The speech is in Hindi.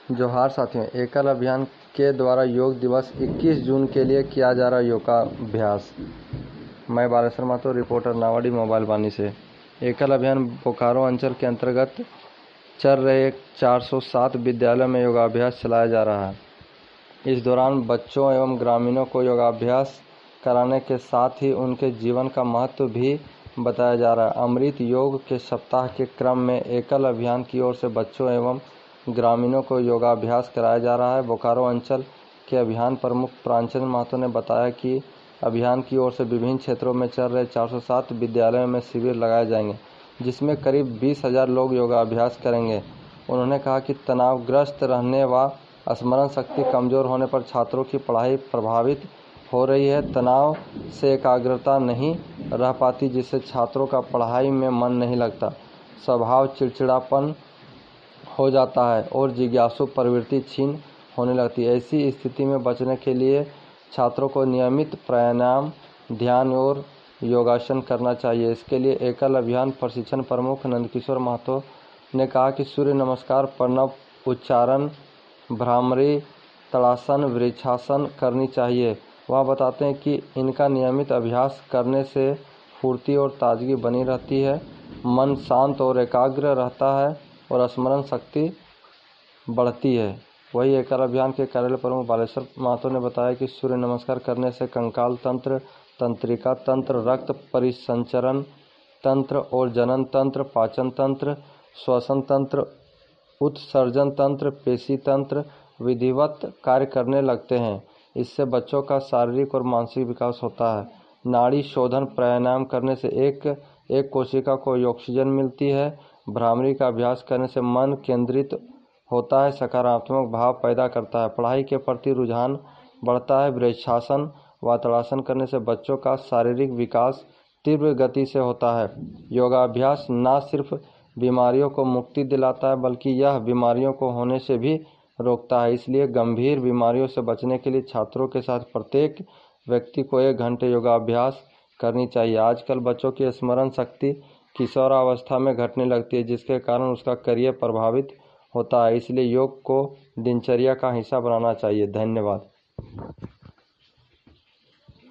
जोहार साथियों, एकल अभियान के द्वारा योग दिवस 21 जून के लिए किया जा रहा योगाभ्यास। मैं बालेश्वर माथुर, रिपोर्टर नावाडी मोबाइल वानी से। एकल अभियान बोकारो अंचल के अंतर्गत चल रहे 407 विद्यालयों में योगाभ्यास चलाया जा रहा है। इस दौरान बच्चों एवं ग्रामीणों को योगाभ्यास कराने के साथ ही उनके जीवन का महत्व भी बताया जा रहा है। अमृत योग के सप्ताह के क्रम में एकल अभियान की ओर से बच्चों एवं ग्रामीणों को योगाभ्यास कराया जा रहा है। बोकारो अंचल के अभियान प्रमुख प्रांचल महतो ने बताया कि अभियान की ओर से विभिन्न क्षेत्रों में चल रहे 407 विद्यालयों में शिविर लगाए जाएंगे, जिसमें करीब 20,000 लोग योगाभ्यास करेंगे। उन्होंने कहा कि तनावग्रस्त रहने व स्मरण शक्ति कमजोर होने पर छात्रों की पढ़ाई प्रभावित हो रही है। तनाव से एकाग्रता नहीं रह पाती, जिससे छात्रों का पढ़ाई में मन नहीं लगता, स्वभाव चिड़चिड़ापन हो जाता है और जिज्ञासु प्रवृत्ति क्षीण होने लगती है। ऐसी स्थिति में बचने के लिए छात्रों को नियमित प्राणायाम, ध्यान और योगासन करना चाहिए। इसके लिए एकल अभियान प्रशिक्षण प्रमुख नंदकिशोर महतो ने कहा कि सूर्य नमस्कार, प्रणव उच्चारण, भ्रामरी, ताड़ासन, वृक्षासन करनी चाहिए। वह बताते हैं कि इनका नियमित अभ्यास करने से फुर्ती और ताजगी बनी रहती है, मन शांत और एकाग्र रहता है और स्मरण शक्ति बढ़ती है। वही एकल अभियान के कार्यालय प्रमुख बालेश्वर महतो ने बताया कि सूर्य नमस्कार करने से कंकाल तंत्र, तंत्रिका तंत्र, रक्त परिसंचरण तंत्र और जनन तंत्र, पाचन तंत्र, श्वसन तंत्र, उत्सर्जन तंत्र, पेशी तंत्र विधिवत कार्य करने लगते हैं। इससे बच्चों का शारीरिक और मानसिक विकास होता है। नाड़ी शोधन प्राणायाम करने से एक कोशिका को ऑक्सीजन मिलती है। भ्रामरी का अभ्यास करने से मन केंद्रित होता है, सकारात्मक भाव पैदा करता है, पढ़ाई के प्रति रुझान बढ़ता है। वृक्षासन व ताड़ासन करने से बच्चों का शारीरिक विकास तीव्र गति से होता है। योगाभ्यास न सिर्फ बीमारियों को मुक्ति दिलाता है, बल्कि यह बीमारियों को होने से भी रोकता है। इसलिए गंभीर बीमारियों से बचने के लिए छात्रों के साथ प्रत्येक व्यक्ति को 1 घंटे योगाभ्यास करनी चाहिए। आजकल बच्चों की स्मरण शक्ति किशोरावस्था में घटने लगती है, जिसके कारण उसका करियर प्रभावित होता है। इसलिए योग को दिनचर्या का हिस्सा बनाना चाहिए। धन्यवाद।